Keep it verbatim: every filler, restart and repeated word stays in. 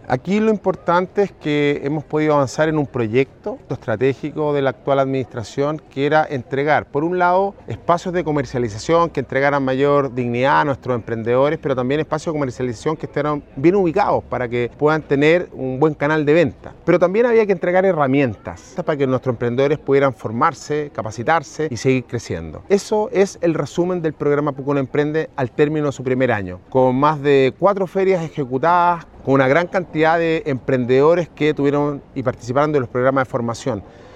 Aquí lo importante es que hemos podido avanzar en un proyecto estratégico de la actual administración que era entregar, por un lado, espacios de comercialización que entregaran mayor dignidad a nuestros emprendedores, pero también espacios de comercialización que estén bien ubicados para que puedan tener un buen canal de venta. Pero también había que entregar herramientas para que nuestros emprendedores pudieran formarse, capacitarse y seguir creciendo. Eso es el resumen del programa Pucón Emprende al término de su primer año, con más de cuatro ferias ejecutadas, con una gran cantidad de emprendedores que tuvieron y participaron de los programas de formación.